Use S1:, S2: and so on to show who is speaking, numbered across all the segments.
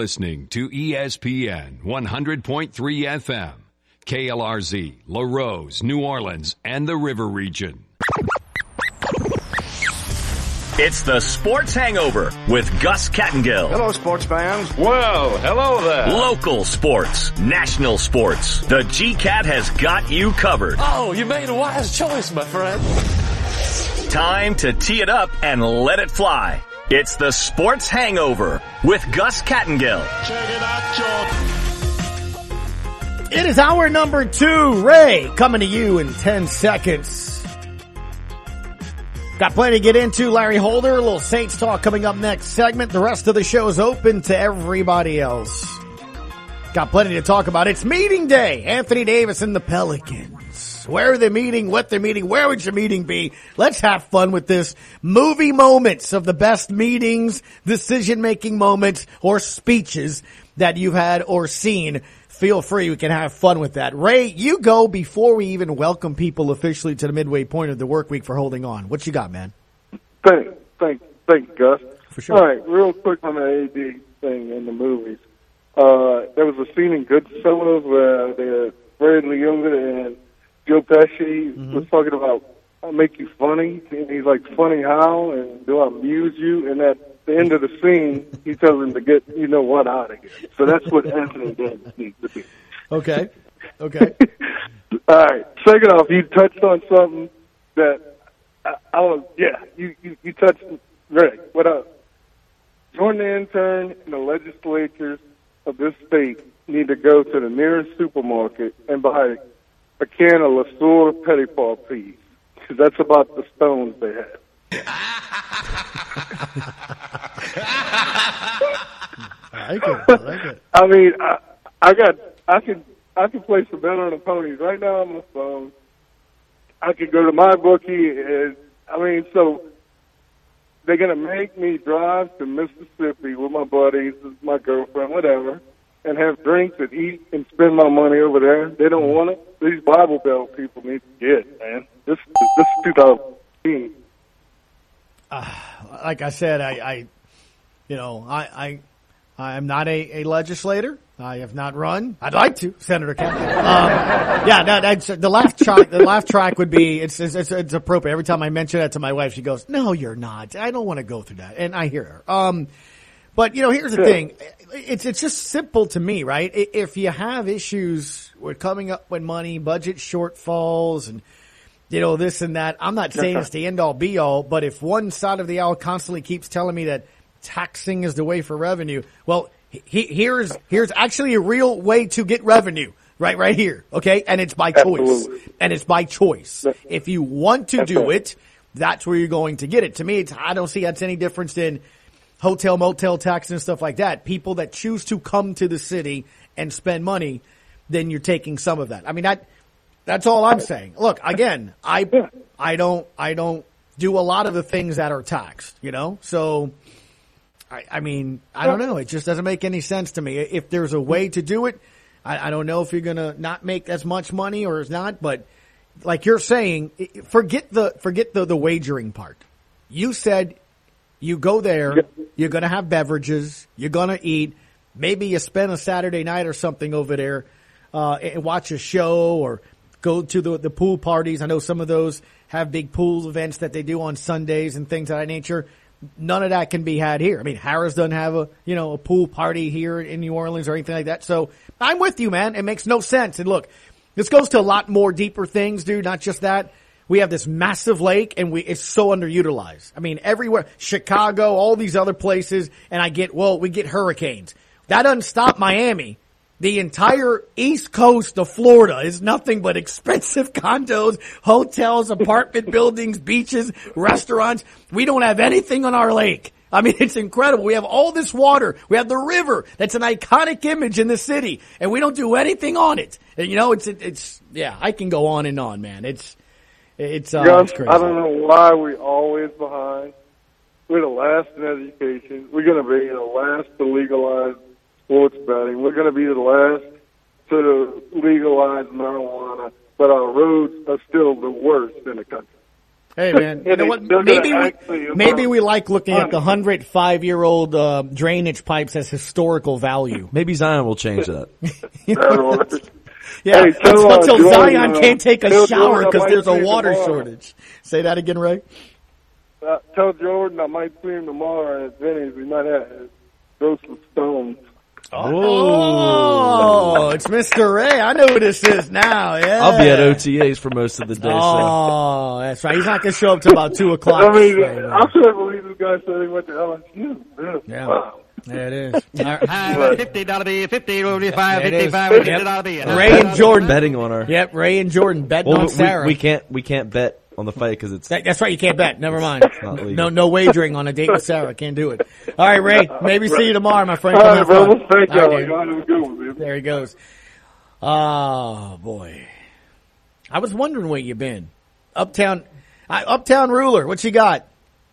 S1: Listening to ESPN 100.3 FM, KLRZ, LaRose, New Orleans, and the River Region.
S2: It's the Sports Hangover with Gus Kattengill.
S3: Hello, sports fans.
S4: Well, hello there.
S2: Local sports, national sports. The GCAT has got you covered.
S5: Oh, you made a wise choice, my friend.
S2: Time to tee it up and let it fly. It's the Sports Hangover with Gus Kattengill.
S4: Check it out, George.
S6: It is hour number 2. Ray coming to you in 10 seconds. Got plenty to get into. Larry Holder, a little Saints talk coming up next segment. The rest of the show is open to everybody else. Got plenty to talk about. It's meeting day. Anthony Davis and the Pelicans. Where are they meeting? What they're meeting? Where would your meeting be? Let's have fun with this. Movie moments of the best meetings, decision-making moments, or speeches that you've had or seen. Feel free. We can have fun with that. Ray, you go before we even welcome people officially to the midway point of the work week for holding on. What you got, man?
S7: Thanks, Gus.
S6: For sure.
S7: All right, real quick on the AD thing in the movies. There was a scene in Goodfellas where they Ray Liotta and Joe Pesci was talking about, I'll make you funny. And he's like, funny how? And do I amuse you? And at the end of the scene, he tells him to get you know what out of here. So that's what Anthony Davis needs to be.
S6: Okay.
S7: All right. Second off, you touched on something that you touched, Ray. What up? Join the intern and the legislatures of this state need to go to the nearest supermarket and buy a can of Le Sueur Petit Pois peas, because that's about the stones they have.
S6: I like it.
S7: I mean, I can place a bet on the ponies right now on my phone. I could go to my bookie, and so they're gonna make me drive to Mississippi with my buddies, my girlfriend, whatever, and have drinks and eat and spend my money over there. They don't want it. These Bible Belt people need to get, man. This is 2015.
S6: Like I said, I'm not a legislator. I have not run. I'd like to, Senator Kennedy. The laugh track would be, it's appropriate. Every time I mention that to my wife, she goes, "No, you're not. I don't want to go through that." And I hear her. But here's the thing. It's just simple to me, right? If you have issues with coming up with money, budget shortfalls, and this and that, I'm not saying it's the end all be all, but if one side of the aisle constantly keeps telling me that taxing is the way for revenue, well, here's actually a real way to get revenue, right here, okay? And it's by choice. And it's by choice. If you want to do it, that's where you're going to get it. To me, I don't see that's any difference than hotel, motel tax and stuff like that. People that choose to come to the city and spend money, then you're taking some of that. I mean, that's all I'm saying. Look, again, I don't do a lot of the things that are taxed, so I don't know. It just doesn't make any sense to me. If there's a way to do it, I don't know if you're going to not make as much money or it's not, but like you're saying, forget the wagering part. You said you go there, you're going to have beverages, you're going to eat, maybe you spend a Saturday night or something over there, and watch a show or go to the pool parties. I know some of those have big pool events that they do on Sundays and things of that nature. None of that can be had here. I mean, Harrah's doesn't have a pool party here in New Orleans or anything like that. So I'm with you, man. It makes no sense. And look, this goes to a lot more deeper things, dude. Not just that. We have this massive lake and it's so underutilized. I mean, everywhere, Chicago, all these other places. And we get hurricanes. That doesn't stop Miami. The entire east coast of Florida is nothing but expensive condos, hotels, apartment buildings, beaches, restaurants. We don't have anything on our lake. I mean, it's incredible. We have all this water. We have the river. That's an iconic image in the city, and we don't do anything on it. And, I can go on and on, man. It's crazy.
S7: I don't know why we're always behind. We're the last in education. We're going to be the last to legalize sports betting. We're going to be the last to legalize marijuana, but our roads are still the worst in the country.
S6: Hey, man, you know what? Maybe we like looking at the 105-year-old drainage pipes as historical value.
S3: Maybe Zion will change that.
S6: Yeah,
S7: Hey,
S6: until
S7: Jordan,
S6: Zion can't take a
S7: tell
S6: shower
S7: Jordan I
S6: because
S7: might
S6: there's a
S7: see him
S6: water
S7: tomorrow.
S6: shortage. Say that again, Ray.
S7: Tell Jordan I might see him tomorrow at Vinny's. We might have to throw some stones.
S6: Oh, it's Mr. Ray. I know who this is now. Yeah,
S3: I'll be at OTAs for most of the day.
S6: Oh, that's right. He's not going to show up till about 2 o'clock.
S7: I mean,
S6: Right,
S7: I couldn't believe this guy said he went to LSU.
S6: Yeah.
S7: Wow.
S6: There it is.
S8: $50 be $50, $55,
S6: It is.
S8: $55,
S6: Yep.
S8: $50 be.
S6: Ray and Jordan.
S3: betting on her.
S6: Yep, Ray and Jordan betting
S3: Well,
S6: on Sarah.
S3: we can't bet on the fight because it's
S6: That's right. You can't bet. Never mind.
S3: not legal.
S6: No wagering on a date with Sarah. Can't do it. All right, Ray. Maybe see you tomorrow, my friend.
S7: All
S6: Come
S7: right,
S6: have
S7: bro.
S6: fun.
S7: Thank
S6: All right,
S7: y'all.
S6: dude.
S7: Y'all have a good one, man.
S6: There he goes. Oh, boy. I was wondering where you been. Uptown Ruler. What you got?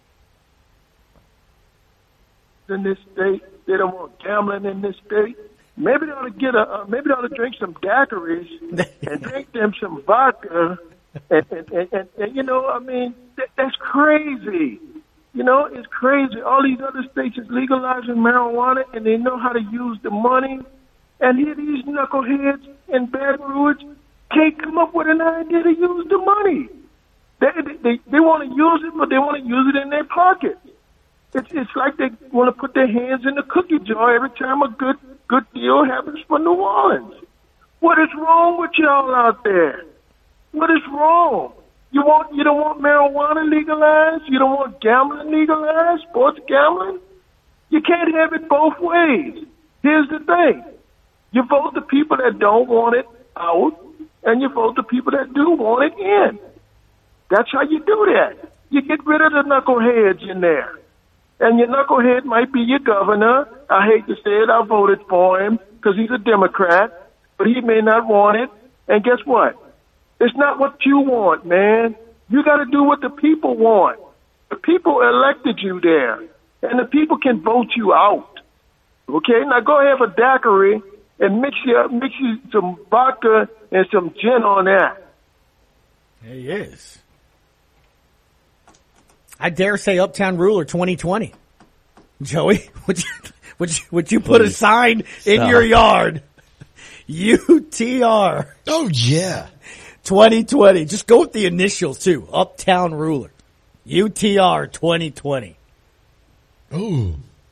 S9: In this state, they don't want gambling in this state. Maybe they ought to get maybe they ought to drink some daiquiris and drink them some vodka. And you know, I mean, that's crazy. You know, it's crazy. All these other states is legalizing marijuana, and they know how to use the money. And here these knuckleheads in Baton Rouge can't come up with an idea to use the money. They want to use it, but they want to use it in their pockets. It's like they want to put their hands in the cookie jar every time a good deal happens for New Orleans. What is wrong with y'all out there? What is wrong? You don't want marijuana legalized? You don't want gambling legalized? Sports gambling? You can't have it both ways. Here's the thing. You vote the people that don't want it out, and you vote the people that do want it in. That's how you do that. You get rid of the knuckleheads in there. And your knucklehead might be your governor. I hate to say it, I voted for him because he's a Democrat, but he may not want it. And guess what? It's not what you want, man. You got to do what the people want. The people elected you there, and the people can vote you out. Okay? Now go have a daiquiri and mix you some vodka and some gin on that.
S6: There he is. I dare say Uptown Ruler 2020. Joey, would you put a sign in your yard? UTR.
S10: Oh, yeah.
S6: 2020. Just go with the initials, too. Uptown Ruler. UTR 2020.
S10: Ooh.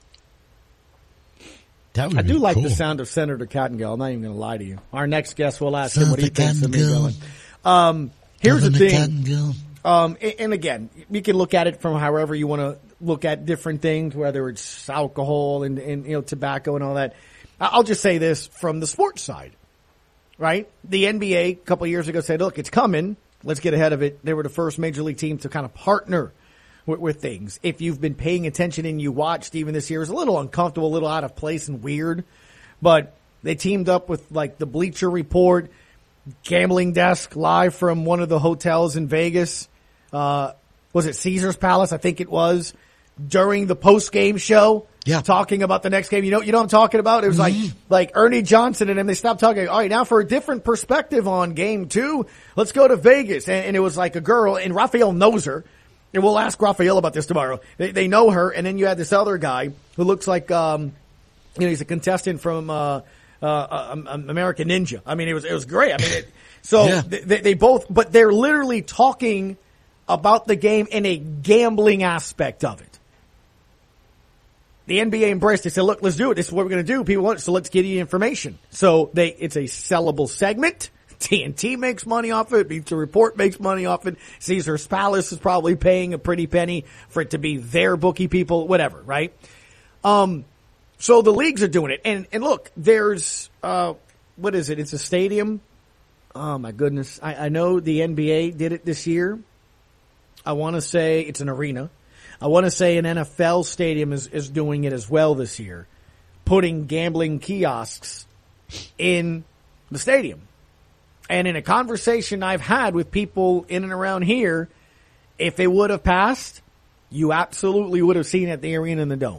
S10: That would
S6: I
S10: be
S6: do like
S10: cool.
S6: the sound of Senator Cottongill. I'm not even going to lie to you. Our next guest, we'll ask him what he thinks of me going. Here's the thing. And again, you can look at it from however you want to look at different things, whether it's alcohol and tobacco and all that. I'll just say this from the sports side, right? The NBA a couple of years ago said, look, it's coming. Let's get ahead of it. They were the first major league team to kind of partner with things. If you've been paying attention and you watched even this year, it was a little uncomfortable, a little out of place and weird, but they teamed up with like the Bleacher Report, Gambling Desk live from one of the hotels in Vegas. Was it Caesar's Palace? I think it was during the post-game show.
S10: Yeah.
S6: Talking about the next game. You know what I'm talking about? It was like Ernie Johnson and them. They stopped talking. All right, now for a different perspective on game 2, let's go to Vegas. And it was like a girl, and Raphael knows her. And we'll ask Raphael about this tomorrow. They know her. And then you had this other guy who looks like, he's a contestant from, American Ninja. I mean, it was great. I mean, they both, but they're literally talking about the game in a gambling aspect of it. The NBA embraced it. They said, look, let's do it. This is what we're going to do. People want it, so let's get you information. So it's a sellable segment. TNT makes money off it. Bleacher Report makes money off it. Caesar's Palace is probably paying a pretty penny for it to be their bookie people, whatever, right? So the leagues are doing it. And look, there's, what is it? It's a stadium. Oh my goodness. I know the NBA did it this year. I want to say it's an arena. I want to say an NFL stadium is doing it as well this year, putting gambling kiosks in the stadium. And in a conversation I've had with people in and around here, if it would have passed, you absolutely would have seen it at the arena and the dome.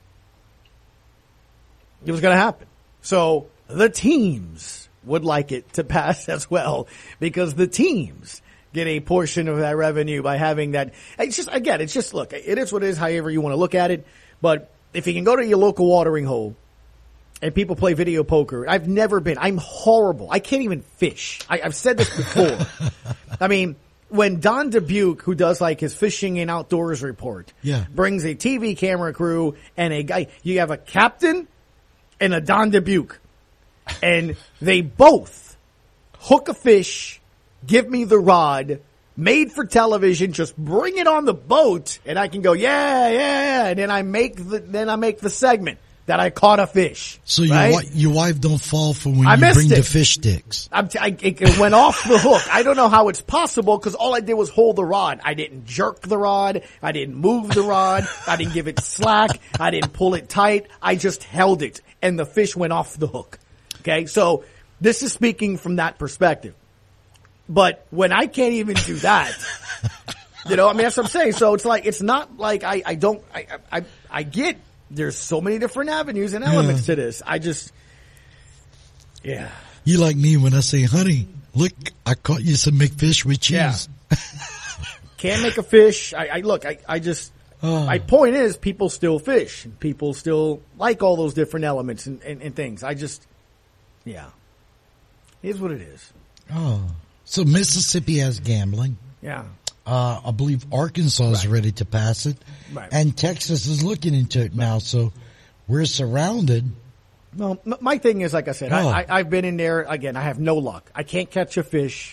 S6: It was going to happen. So the teams would like it to pass as well, because the teams get a portion of that revenue by having that. It's just, look, it is what it is, however you want to look at it. But if you can go to your local watering hole and people play video poker, I'm horrible. I can't even fish. I've said this before. I mean, when Don Dubuque, who does like his fishing and outdoors report, brings a TV camera crew and a guy, you have a captain and a Don Dubuque, and they both hook a fish, give me the rod, made for television, just bring it on the boat, and I can go, yeah, and then I make the segment that I caught a fish.
S10: So
S6: right?
S10: your wife don't fall for when you bring the fish sticks.
S6: It went off the hook. I don't know how it's possible because all I did was hold the rod. I didn't jerk the rod. I didn't move the rod. I didn't give it slack. I didn't pull it tight. I just held it, and the fish went off the hook. Okay, so this is speaking from that perspective. But when I can't even do that, I mean, that's what I'm saying. So it's not like I get there's so many different avenues and elements to this.
S10: You like me when I say, honey, look, I caught you some McFish with cheese.
S6: Yeah. Can't make a fish. My point is people still fish. People still like all those different elements and things. It is what it is.
S10: Oh. So Mississippi has gambling.
S6: Yeah.
S10: I believe Arkansas is ready to pass it.
S6: Right.
S10: And Texas is looking into it now. So we're surrounded.
S6: Well, my thing is, like I said, I've been in there. Again, I have no luck. I can't catch a fish.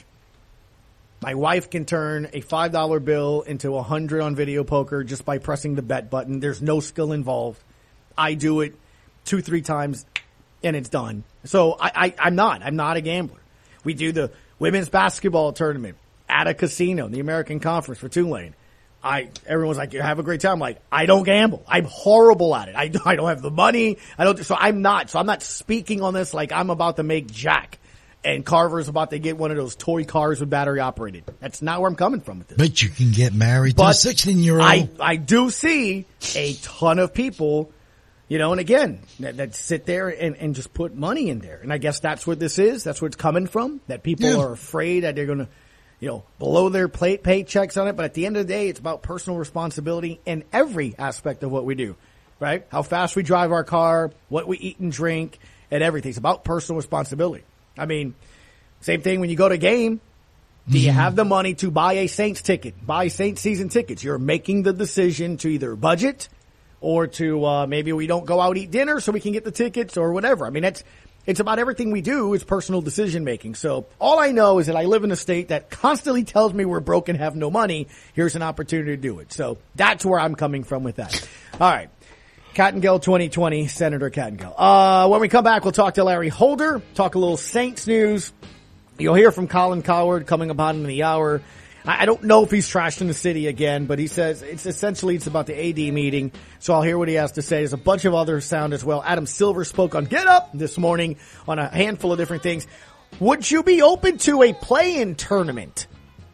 S6: My wife can turn a $5 bill into 100 on video poker just by pressing the bet button. There's no skill involved. I do it 2-3 times and it's done. So I'm not a gambler. We do the women's basketball tournament at a casino, the American Conference for Tulane. Everyone's like, you have a great time. I'm like, I don't gamble. I'm horrible at it. I don't have the money. So I'm not speaking on this like I'm about to make jack and Carver's about to get one of those toy cars with battery operated. That's not where I'm coming from with this.
S10: But you can get married to a 16-year-old.
S6: I do see a ton of people, and again, that sit there and just put money in there. And I guess that's what this is. That's where it's coming from, that people are afraid that they're going to, blow their paychecks on it. But at the end of the day, it's about personal responsibility in every aspect of what we do, right? How fast we drive our car, what we eat and drink, and everything. It's about personal responsibility. I mean, same thing when you go to a game. Do you have the money to buy a Saints ticket, buy Saints season tickets? You're making the decision to either budget or to maybe we don't go out eat dinner so we can get the tickets or whatever. I mean, it's about everything we do is personal decision making. So all I know is that I live in a state that constantly tells me we're broke and have no money. Here's an opportunity to do it. So that's where I'm coming from with that. All right. Cattengell 2020, Senator Cattengell. When we come back, we'll talk to Larry Holder, talk a little Saints news. You'll hear from Colin Cowherd coming upon in the hour. I don't know if he's trashed in the city again, but he says it's about the AD meeting. So I'll hear what he has to say. There's a bunch of other sound as well. Adam Silver spoke on Get Up this morning on a handful of different things. Would you be open to a play-in tournament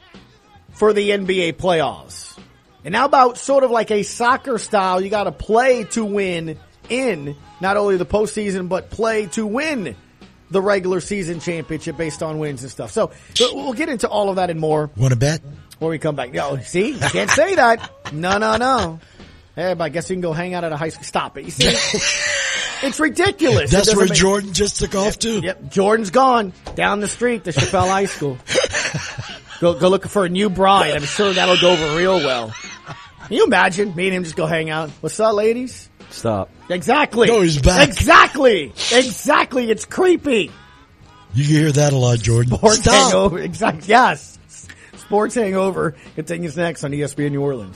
S6: for the NBA playoffs? And how about sort of like a soccer style? You got to play to win in not only the postseason, but play to win the regular season championship based on wins and stuff. So we'll get into all of that and more.
S10: Want to bet?
S6: When we come back. No, see, you can't say that. No. Hey, but I guess you can go hang out at a high school. Stop it. You see, it's ridiculous.
S10: That's where Jordan just took off to.
S6: Yep, Jordan's gone down the street to Chappelle High School. Go looking for a new bride. I'm sure that'll go over real well. Can you imagine me and him just go hang out? What's up, ladies?
S3: Stop.
S6: Exactly.
S10: No, he's back.
S6: Exactly. It's creepy.
S10: You can hear that a lot, Jordan.
S6: Sports Hangover. Exactly. Yes. Sports Hangover continues next on ESPN New Orleans.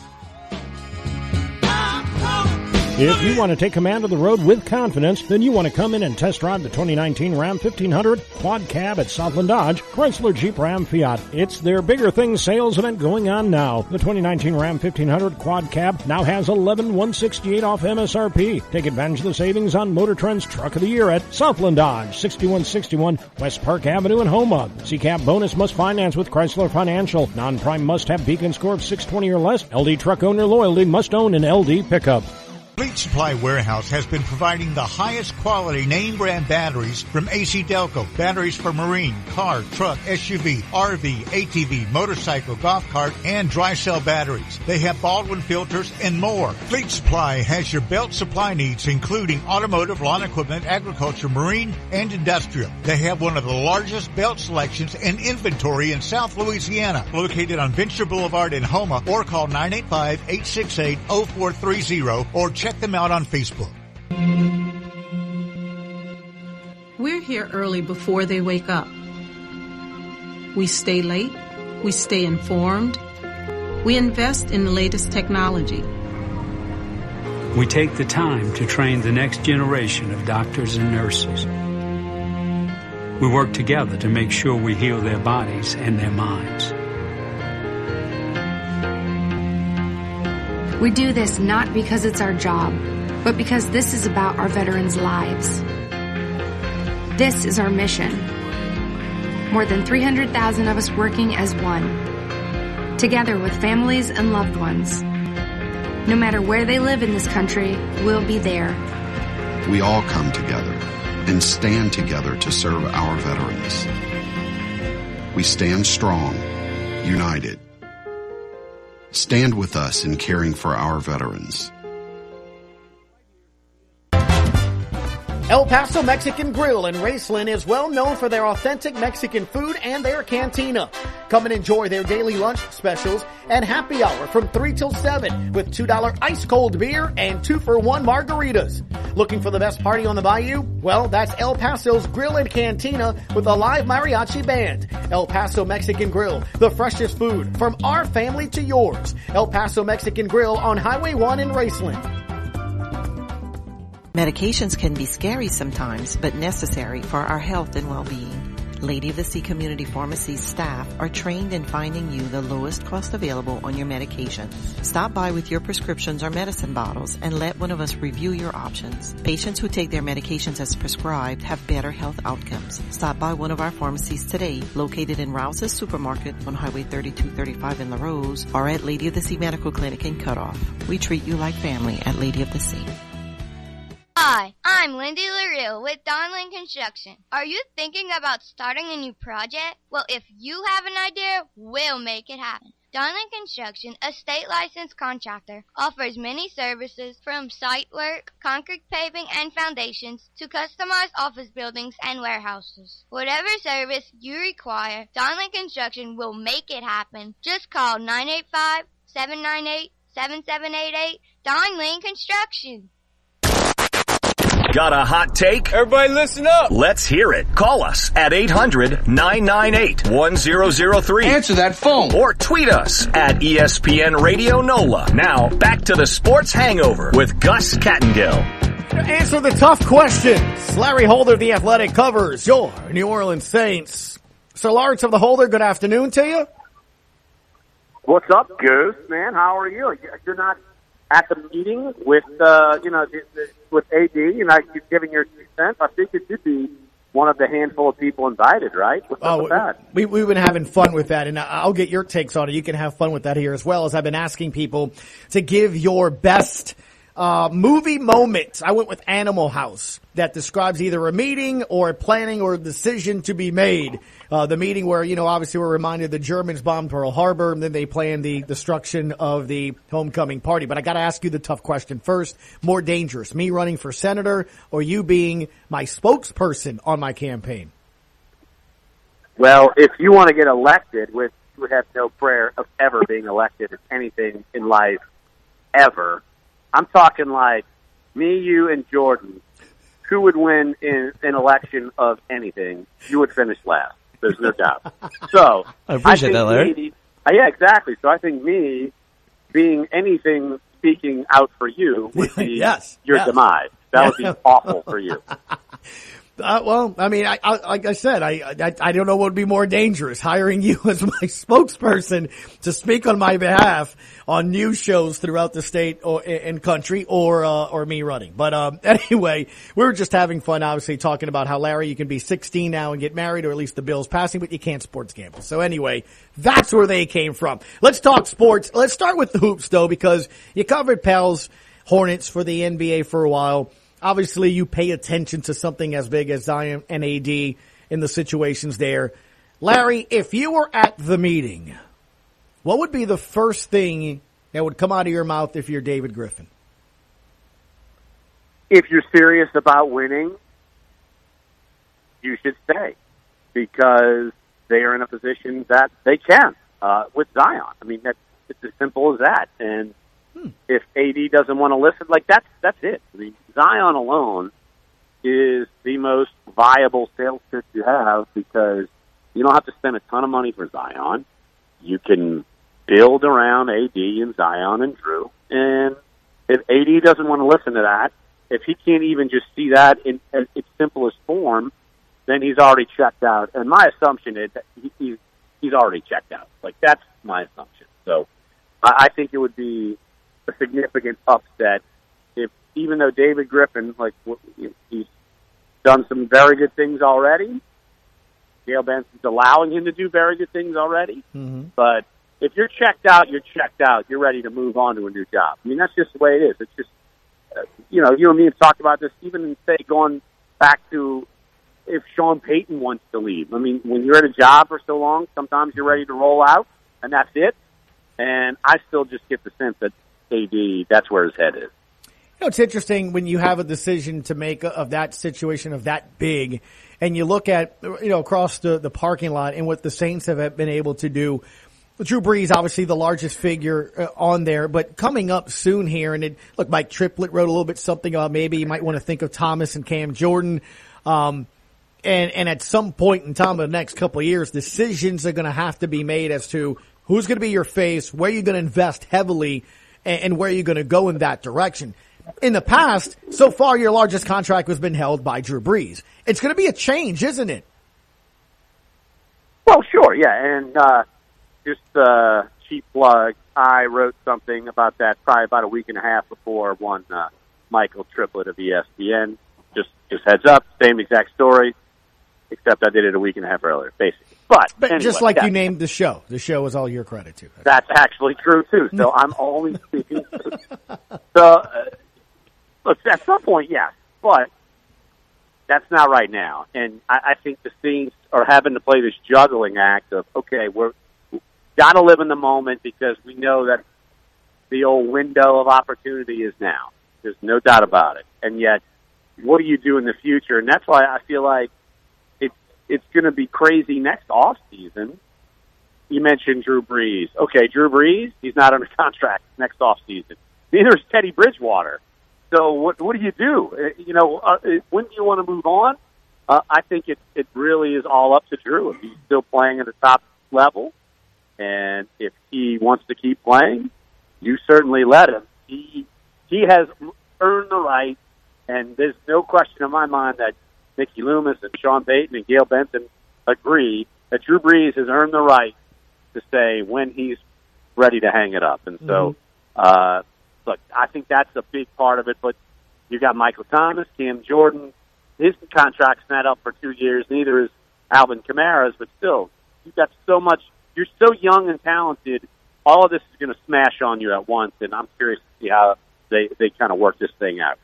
S11: If you want to take command of the road with confidence, then you want to come in and test drive the 2019 Ram 1500 Quad Cab at Southland Dodge, Chrysler Jeep Ram Fiat. It's their Bigger Things sales event going on now. The 2019 Ram 1500 Quad Cab now has $11,168 off MSRP. Take advantage of the savings on Motor Trend's Truck of the Year at Southland Dodge, 6161 West Park Avenue in Houma. C-Cap bonus must finance with Chrysler Financial. Non-prime must have Beacon score of 620 or less. LD truck owner loyalty must own an LD pickup.
S12: Fleet Supply Warehouse has been providing the highest quality name brand batteries from AC Delco. Batteries for marine, car, truck, SUV, RV, ATV, motorcycle, golf cart, and dry cell batteries. They have Baldwin filters and more. Fleet Supply has your belt supply needs, including automotive, lawn equipment, agriculture, marine, and industrial. They have one of the largest belt selections and inventory in South Louisiana, located on Venture Boulevard in Houma, or call 985-868-0430 or check them out on Facebook.
S13: We're here early before they wake up. We stay late. We stay informed. We invest in the latest technology.
S14: We take the time to train the next generation of doctors and nurses. We work together to make sure we heal their bodies and their minds.
S15: We do this not because it's our job, but because this is about our veterans' lives. This is our mission. More than 300,000 of us working as one, together with families and loved ones. No matter where they live in this country, we'll be there.
S16: We all come together and stand together to serve our veterans. We stand strong, united. Stand with us in caring for our veterans.
S6: El Paso Mexican Grill in Raceland is well known for their authentic Mexican food and their cantina. Come and enjoy their daily lunch specials and happy hour from 3 till 7 with $2 ice cold beer and 2-for-1 margaritas. Looking for the best party on the bayou? Well, that's El Paso's Grill and Cantina with a live mariachi band. El Paso Mexican Grill, the freshest food from our family to yours. El Paso Mexican Grill on Highway 1 in Raceland.
S17: Medications can be scary sometimes, but necessary for our health and well-being. Lady of the Sea Community Pharmacy's staff are trained in finding you the lowest cost available on your medication. Stop by with your prescriptions or medicine bottles and let one of us review your options. Patients who take their medications as prescribed have better health outcomes. Stop by one of our pharmacies today, located in Rouse's Supermarket on Highway 3235 in La Rose, or at Lady of the Sea Medical Clinic in Cutoff. We treat you like family at Lady of the Sea.
S18: Hi, I'm Lindy LaRue with Donlin Construction. Are you thinking about starting a new project? Well, if you have an idea, we'll make it happen. Donlin Construction, a state licensed contractor, offers many services from site work, concrete paving and foundations to customized office buildings and warehouses. Whatever service you require, Donlin Construction will make it happen. Just call 985-798-7788, Donlin Construction.
S2: Got a hot take?
S4: Everybody listen up.
S2: Let's hear it. Call us at 800-998-1003.
S4: Answer that phone.
S2: Or tweet us at ESPN Radio NOLA. Now, back to the Sports Hangover with Gus Kattengill.
S6: Answer the tough questions. Larry Holder of The Athletic covers your New Orleans Saints. Sir Lawrence of the Holder, good afternoon to you.
S19: What's up, Goose, man? How are you? You're not at the meeting with, with AD, you're giving your 2 cents. I think it should be one of the handful of people invited, right? What's up with that?
S6: We've been having fun with that, and I'll get your takes on it. You can have fun with that here as well, as I've been asking people to give your best movie moment. I went with Animal House. That describes either a meeting or a planning or a decision to be made. The meeting where, obviously we're reminded the Germans bombed Pearl Harbor and then they planned the destruction of the homecoming party. But I got to ask you the tough question first. More dangerous, me running for senator or you being my spokesperson on my campaign?
S19: Well, if you want to get elected, which you would have no prayer of ever being elected at anything in life ever, I'm talking like me, you, and Jordan. Who would win in an election of anything? You would finish last. There's no doubt. So
S3: I appreciate that, Larry.
S19: Yeah, exactly. So I think me being anything speaking out for you would be your demise. That would be awful for you.
S6: Well, I mean, like I said, I don't know what would be more dangerous, hiring you as my spokesperson to speak on my behalf on news shows throughout the state and country, or me running. But anyway, we were just having fun, obviously, talking about how, Larry, you can be 16 now and get married, or at least the bill's passing, but you can't sports gamble. So anyway, that's where they came from. Let's talk sports. Let's start with the hoops, though, because you covered Pels. Hornets for the NBA for a while. Obviously, you pay attention to something as big as Zion and AD in the situations there. Larry, if you were at the meeting, what would be the first thing that would come out of your mouth if you're David Griffin?
S19: If you're serious about winning, you should stay because they are in a position that they can with Zion. I mean, it's as simple as that. And if AD doesn't want to listen, like that's it. I mean, Zion alone is the most viable sales pitch you have because you don't have to spend a ton of money for Zion. You can build around AD and Zion and Drew. And if AD doesn't want to listen to that, if he can't even just see that in its simplest form, then he's already checked out. And my assumption is that he's already checked out. Like, that's my assumption. So I think it would be a significant upset if, even though David Griffin, like, he's done some very good things already, Gail Benson's allowing him to do very good things already, but if you're checked out, you're checked out. You're ready to move on to a new job. I mean, that's just the way it is. It's just, you and me have talked about this, even in, say, going back to if Sean Payton wants to leave. I mean, when you're at a job for so long, sometimes you're ready to roll out, and that's it. And I still just get the sense that AD, that's where his head is.
S6: It's interesting when you have a decision to make of that situation of that big, and you look at, across the parking lot and what the Saints have been able to do. Drew Brees, obviously the largest figure on there, but coming up soon here, and Mike Triplett wrote a little bit something about maybe you might want to think of Thomas and Cam Jordan. And at some point in time in the next couple of years, decisions are going to have to be made as to who's going to be your face, where you're going to invest heavily, and where you're going to go in that direction. In the past, so far, your largest contract has been held by Drew Brees. It's going to be a change, isn't it?
S19: Well, sure, yeah. And just a cheap plug, I wrote something about that probably about a week and a half before one Michael Triplett of ESPN. Just heads up, same exact story, except I did it a week and a half earlier, basically. But anyway,
S6: just like you named the show. The show is all your credit, too.
S19: That's actually true, too. So I'm only speaking. So, look, at some point, yes. But that's not right now. And I think the Saints are having to play this juggling act of, okay, we're got to live in the moment because we know that the old window of opportunity is now. There's no doubt about it. And yet, what do you do in the future? And that's why I feel like it's going to be crazy next off season. You mentioned Drew Brees. Okay, Drew Brees, he's not under contract next off season. Neither is Teddy Bridgewater. So what do you do? When do you want to move on? I think it really is all up to Drew. If he's still playing at the top level, and if he wants to keep playing, you certainly let him. He has earned the right, and there's no question in my mind that Mickey Loomis and Sean Payton and Gail Benson agree that Drew Brees has earned the right to say when he's ready to hang it up. And so, look, I think that's a big part of it. But you got Michael Thomas, Cam Jordan. His contract's not up for 2 years. Neither is Alvin Kamara's. But still, you've got so much. You're so young and talented. All of this is going to smash on you at once. And I'm curious to see how they kind of work this thing out.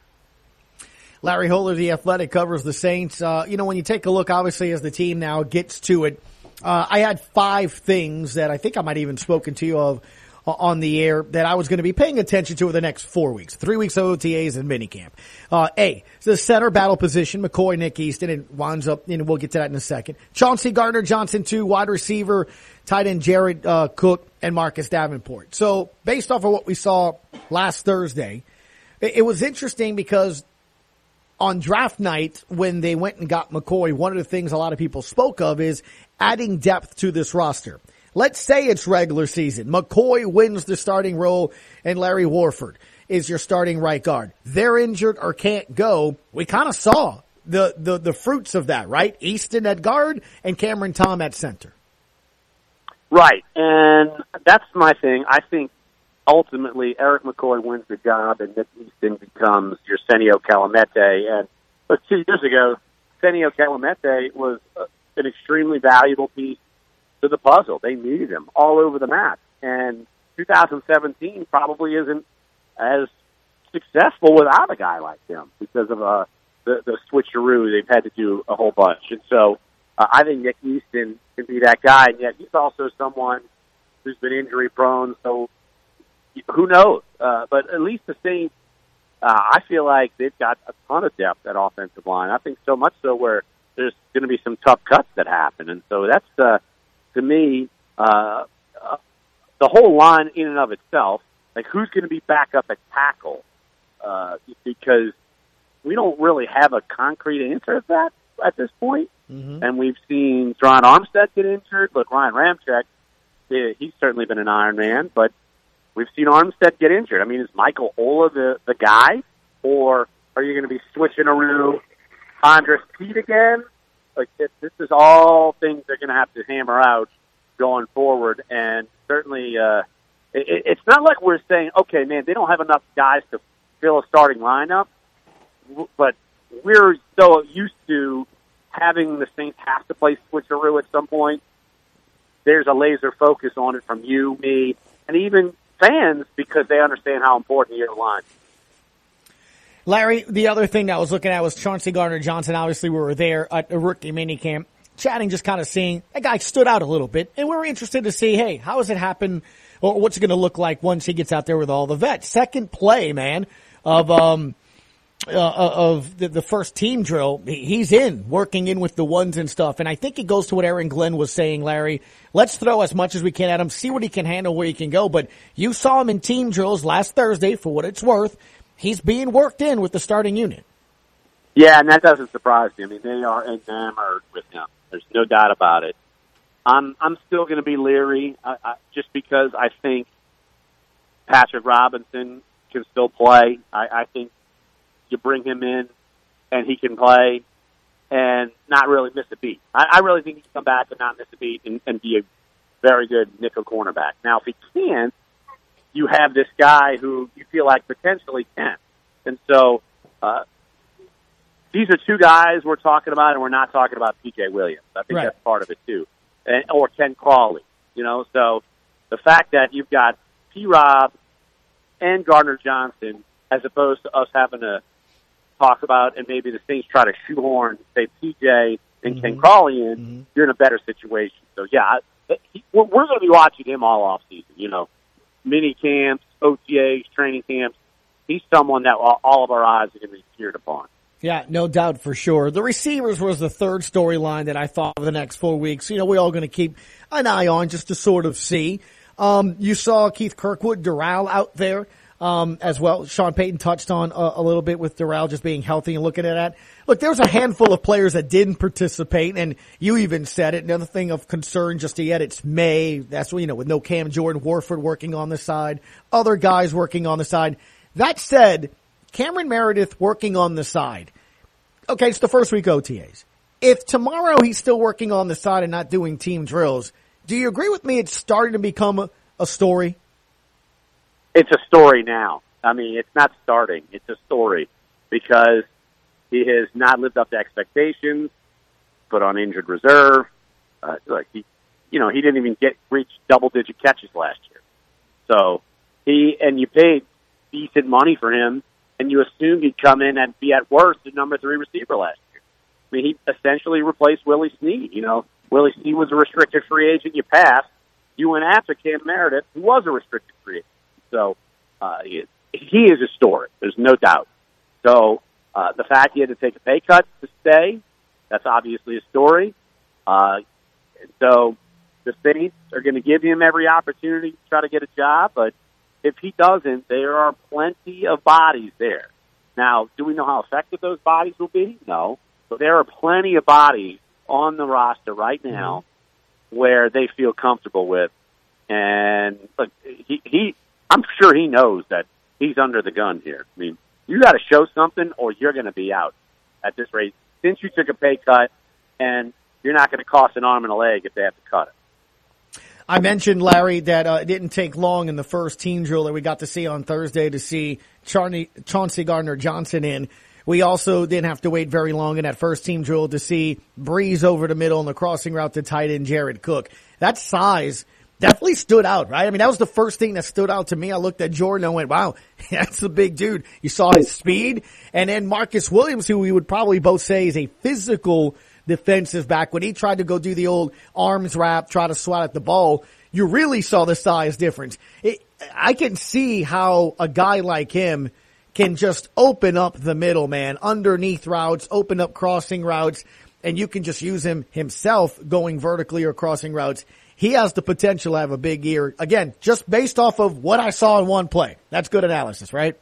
S6: Larry Holder, The Athletic, covers the Saints. When you take a look, obviously, as the team now gets to it, I had 5 things that I think I might even spoken to you of on the air that I was going to be paying attention to over the next 4 weeks, 3 weeks of OTAs and minicamp. A, the center battle position, McCoy, Nick Easton, and winds up, and we'll get to that in a second. Chauncey Gardner-Johnson, 2, wide receiver, tight end Jared Cook, and Marcus Davenport. So based off of what we saw last Thursday, it was interesting because on draft night, when they went and got McCoy, one of the things a lot of people spoke of is adding depth to this roster. Let's say it's regular season. McCoy wins the starting role, and Larry Warford is your starting right guard. They're injured or can't go. We kind of saw the fruits of that, right? Easton at guard and Cameron Tom at center.
S19: Right, and that's my thing. I think ultimately, Eric McCoy wins the job, and Nick Easton becomes your Senio Calamete. And 2 years ago, Senio Calamete was an extremely valuable piece to the puzzle. They needed him all over the map. And 2017 probably isn't as successful without a guy like him because of the switcheroo they've had to do a whole bunch. And so I think Nick Easton can be that guy, and yet he's also someone who's been injury prone, so who knows? But at least the Saints, I feel like they've got a ton of depth at offensive line. I think so much so where there's going to be some tough cuts that happen. And so that's, to me, the whole line in and of itself, like who's going to be back up at tackle, because we don't really have a concrete answer to that at this point. Mm-hmm. And we've seen Teron Armstead get injured. Look, Ryan Ramczyk, he's certainly been an Iron Man, but we've seen Armstead get injured. I mean, is Michael Ola the guy, or are you going to be switching around Andres Pete again? Like this is all things they're going to have to hammer out going forward. And certainly, it's not like we're saying, okay, man, they don't have enough guys to fill a starting lineup, but we're so used to having the Saints have to play switcheroo at some point. There's a laser focus on it from you, me, and even fans because they understand how important the line.
S6: Larry, the other thing that I was looking at was Chauncey Gardner-Johnson. Obviously, we were there at a rookie minicamp, chatting, just kind of seeing that guy stood out a little bit, and we were interested to see, hey, how does it happen, or what's it going to look like once he gets out there with all the vets? Second play, man, of the first team drill, he's working in with the ones and stuff. And I think it goes to what Aaron Glenn was saying, Larry. Let's throw as much as we can at him, see what he can handle, where he can go. But you saw him in team drills last Thursday, for what it's worth. He's being worked in with the starting unit.
S19: Yeah, and that doesn't surprise me. I mean, they are enamored with him. There's no doubt about it. I'm still going to be leery, just because I think Patrick Robinson can still play. I think you bring him in and he can play and not really miss a beat. I really think he can come back and not miss a beat and be a very good nickel cornerback. Now, if he can't, you have this guy who you feel like potentially can. And so these are two guys we're talking about, and we're not talking about P.J. Williams. I think that's part of it, too. Or Ken Crawley, So the fact that you've got P-Rob and Gardner-Johnson, as opposed to us having to talk about, and maybe the Saints try to shoehorn, say, P.J. and Ken Crawley in, you're in a better situation. So, yeah, we're going to be watching him all offseason, mini camps, OTAs, training camps. He's someone that all of our eyes are going to be geared upon.
S6: Yeah, no doubt for sure. The receivers was the third storyline that I thought for the next 4 weeks. We're all going to keep an eye on just to sort of see. You saw Keith Kirkwood, Doral out there as well. Sean Payton touched on a little bit with Doral just being healthy and looking at that. Look, there's a handful of players that didn't participate, and you even said it. Another thing of concern just yet, it's May. That's what, with no Cam Jordan, Warford working on the side, other guys working on the side. That said, Cameron Meredith working on the side. Okay, it's the first week OTAs. If tomorrow he's still working on the side and not doing team drills, do you agree with me it's starting to become a story?
S19: It's a story now. I mean, it's not starting. It's a story because he has not lived up to expectations, put on injured reserve. He didn't even reach double-digit catches last year. So you paid decent money for him, and you assumed he'd come in and be at worst the number 3 receiver last year. I mean, he essentially replaced Willie Snead. Willie Snead was a restricted free agent. You passed. You went after Cam Meredith, who was a restricted free agent. So he is a story. There's no doubt. So the fact he had to take a pay cut to stay, that's obviously a story. So the Saints are going to give him every opportunity to try to get a job, but if he doesn't, there are plenty of bodies there. Now, do we know how effective those bodies will be? No. But there are plenty of bodies on the roster right now where they feel comfortable with. And look, I'm sure he knows that he's under the gun here. I mean, you got to show something or you're going to be out at this rate. Since you took a pay cut, and you're not going to cost an arm and a leg if they have to cut it.
S6: I mentioned, Larry, that it didn't take long in the first team drill that we got to see on Thursday to see Chauncey Gardner-Johnson in. We also didn't have to wait very long in that first team drill to see Breeze over the middle and the crossing route to tight end Jared Cook. That size definitely stood out, right? I mean, that was the first thing that stood out to me. I looked at Jordan and went, wow, that's a big dude. You saw his speed. And then Marcus Williams, who we would probably both say is a physical defensive back, when he tried to go do the old arms wrap, try to swat at the ball, you really saw the size difference. I can see how a guy like him can just open up the middle, man, underneath routes, open up crossing routes, and you can just use him himself going vertically or crossing routes. He has the potential to have a big year. Again, just based off of what I saw in one play. That's good analysis, right?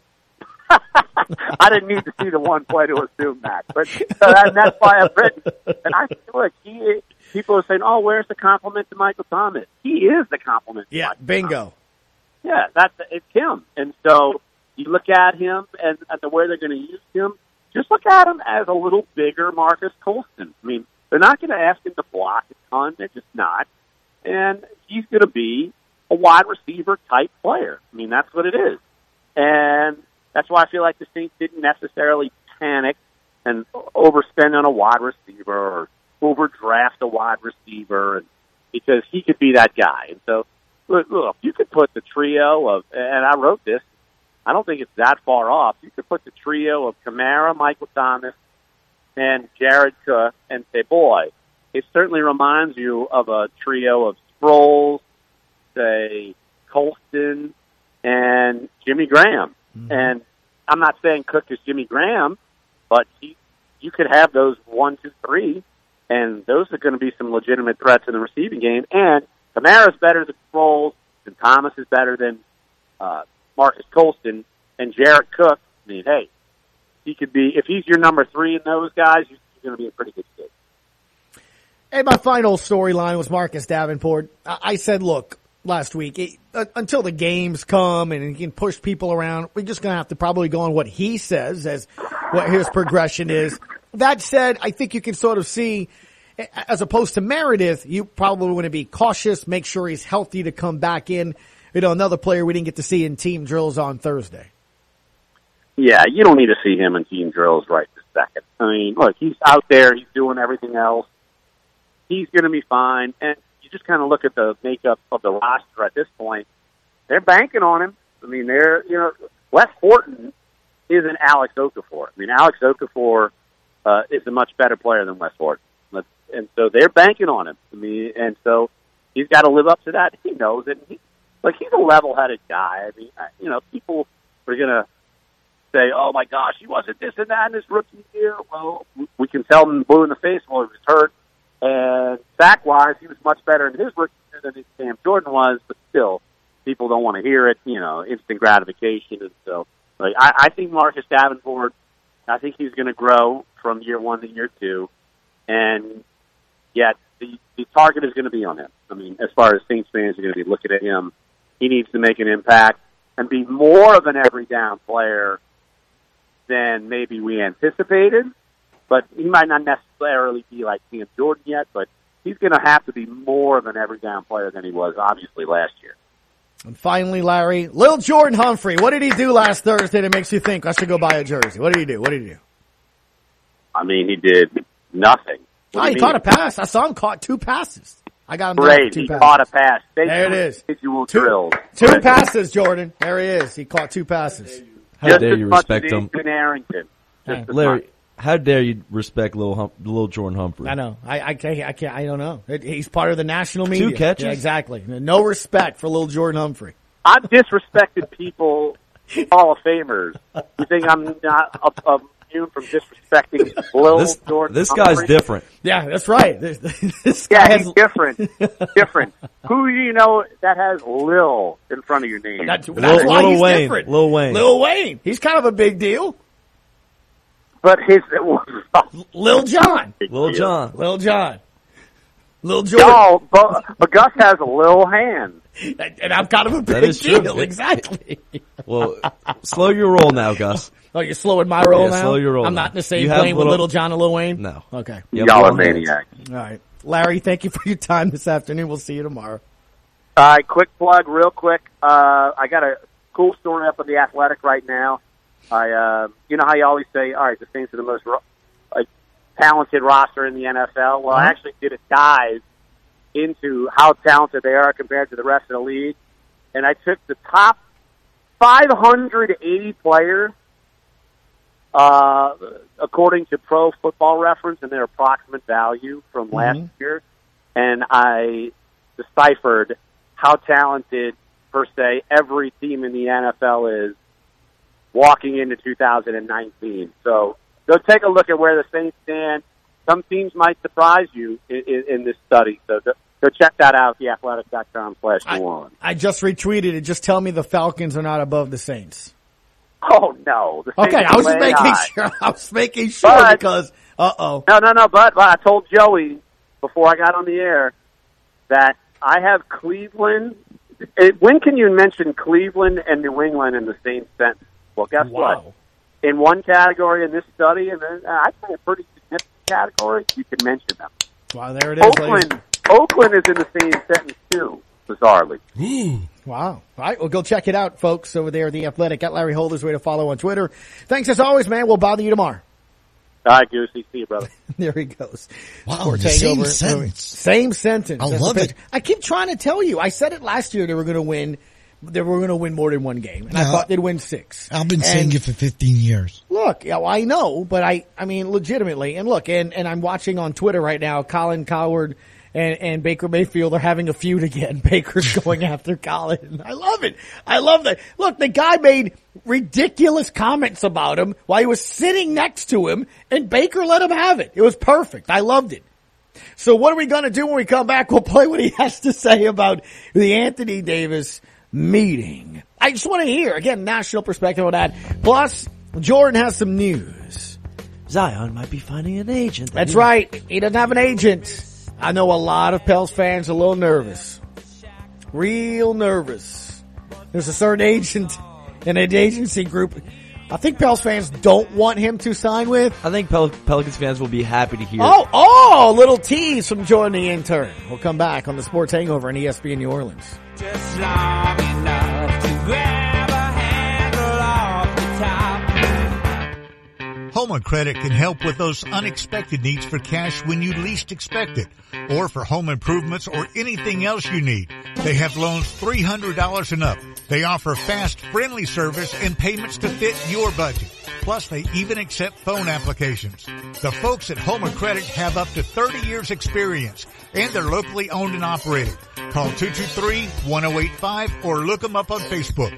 S19: I didn't need to see the one play to assume that. But and that's why I've written. And I feel like people are saying, oh, where's the compliment to Michael Thomas? He is the compliment to Michael
S6: bingo.
S19: Thomas. Yeah, it's him. And so you look at him and at the way they're going to use him, just look at him as a little bigger Marcus Colston. I mean, they're not going to ask him to block a ton. They're just not. And he's going to be a wide receiver type player. I mean, that's what it is. And that's why I feel like the Saints didn't necessarily panic and overspend on a wide receiver or overdraft a wide receiver, because he could be that guy. And so, look, you could put the trio of, and I wrote this, I don't think it's that far off. You could put the trio of Kamara, Michael Thomas, and Jared Cook and say, boy, it certainly reminds you of a trio of Sproles, say, Colston, and Jimmy Graham. Mm-hmm. And I'm not saying Cook is Jimmy Graham, but you could have those 1, 2, 3, and those are going to be some legitimate threats in the receiving game. And Kamara's better than Sproles, and Thomas is better than Marcus Colston, and Jared Cook. I mean, hey, he could be, if he's your number 3 in those guys, he's going to be in pretty good shape.
S6: And my final storyline was Marcus Davenport. I said, look, last week, until the games come and he can push people around, we're just going to have to probably go on what he says as what his progression is. That said, I think you can sort of see, as opposed to Meredith, you probably want to be cautious, make sure he's healthy to come back in. You know, another player we didn't get to see in team drills on Thursday.
S19: Yeah, you don't need to see him in team drills right this second. I mean, look, he's out there, he's doing everything else. He's going to be fine. And you just kind of look at the makeup of the roster at this point. They're banking on him. I mean, Wes Horton isn't Alex Okafor. I mean, Alex Okafor is a much better player than Wes Horton. And so they're banking on him. I mean, and so he's got to live up to that. He knows it. He's a level-headed guy. I mean, people are going to say, oh, my gosh, he wasn't this and that in his rookie year. Well, we can tell him blue in the face while he was hurt. And sack-wise, he was much better in his rookie year than Sam Jordan was, but still, people don't want to hear it, instant gratification. And so I think Marcus Davenport, I think he's going to grow from year 1 to year 2. And yet the target is going to be on him. I mean, as far as Saints fans are going to be looking at him, he needs to make an impact and be more of an every down player than maybe we anticipated. But he might not necessarily be like Sam Jordan yet, but he's going to have to be more of an every down player than he was, obviously, last year.
S6: And finally, Larry, Lil Jordan Humphrey, what did he do last Thursday that makes you think I should go buy a jersey? What did he do?
S19: I mean, he did nothing.
S6: He caught a pass. I saw him caught 2 passes. I got him
S19: great. He caught a pass.
S6: There it is.
S19: Two
S6: passes, Jordan. There he is. He caught 2 passes.
S3: How dare you respect him?
S19: Arrington.
S3: Larry, how dare you respect Lil Jordan Humphrey?
S6: I know. I can't. I don't know. He's part of the national media.
S3: 2 catches?
S6: Yeah, exactly. No respect for Lil Jordan Humphrey.
S19: I've disrespected people, Hall of Famers, who think I'm not immune from disrespecting Lil Jordan
S3: This
S19: Humphrey.
S3: guy's different.
S6: Yeah, that's right. This guy
S19: he's different. Different. Who do you know that has Lil in front of your name?
S6: That's why he's
S3: Wayne.
S6: different.
S3: Lil Wayne.
S6: Lil Wayne. He's kind of a big deal.
S19: But
S6: Lil John.
S3: Lil John.
S6: Lil John. Lil Jordan.
S19: No, but Gus has a little hand.
S6: And I'm kind of a
S3: That
S6: big
S3: is true.
S6: deal. Exactly.
S3: Well, slow your roll now, Gus.
S6: Oh, you're slowing my roll
S3: Yeah,
S6: now?
S3: slow your roll
S6: I'm
S3: now.
S6: not in the same
S3: You have
S6: plane with Little John and Lil Wayne?
S3: No.
S6: Okay.
S19: Y'all are maniacs.
S6: All right. Larry, thank you for your time this afternoon. We'll see you tomorrow.
S19: All right, quick plug, real quick. I got a cool story up on The Athletic right now. You know how you always say, all right, the Saints are the most talented roster in the NFL? Well, I actually did a dive into how talented they are compared to the rest of the league. And I took the top 580 players, according to Pro Football Reference and their approximate value from last year, and I deciphered how talented, per se, every team in the NFL is walking into 2019. So go take a look at where the Saints stand. Some teams might surprise you in this study. So go check that out at theathletic.com/New Orleans.
S6: I just retweeted it. Just tell me the Falcons are not above the Saints.
S19: Oh, no. The Saints
S6: okay, I was just making sure. I was making sure because,
S19: No. But I told Joey before I got on the air that I have Cleveland. When can you mention Cleveland and New England in the same sentence? Well, guess what? In one category in this study, and then I'd say a pretty significant category, you can mention them.
S6: Wow, there it is.
S19: Oakland is in the same sentence, too, bizarrely.
S6: Wow. All right, well, go check it out, folks, over there, The Athletic, at Larry Holder's way to follow on Twitter. Thanks, as always, man. We'll bother you tomorrow.
S19: All right, Goosey. See you, brother.
S6: There he goes.
S10: Wow, same sentence.
S6: Same sentence.
S10: I love it.
S6: I keep trying to tell you. I said it last year they were going to win. They were going to win more than one game, and I thought they'd win 6.
S10: I've been saying it for 15 years.
S6: Look, yeah, well, I know, but I mean, legitimately, and look, and I'm watching on Twitter right now, Colin Cowherd and Baker Mayfield are having a feud again. Baker's going after Colin. I love it. I love that. Look, the guy made ridiculous comments about him while he was sitting next to him, and Baker let him have it. It was perfect. I loved it. So what are we going to do when we come back? We'll play what he has to say about the Anthony Davis meeting. I just want to hear, again, national perspective on that. Plus, Jordan has some news.
S3: Zion might be finding an agent.
S6: That's right. He doesn't have an agent. I know a lot of Pels fans are a little nervous. Real nervous. There's a certain agent in an agency group I think Pels fans don't want him to sign with.
S3: I think Pelicans fans will be happy to hear.
S6: Oh, little tease from Jordan the intern. We'll come back on the Sports Hangover on ESPN New Orleans.
S20: Just long enough to grab a handle off the top.
S12: Homa Credit can help with those unexpected needs for cash when you least expect it, or for home improvements or anything else you need. They have loans $300 and up. They offer fast, friendly service and payments to fit your budget. Plus, they even accept phone applications. The folks at Homa Credit have up to 30 years experience, and they're locally owned and operated. Call 223-1085 or look them up on Facebook.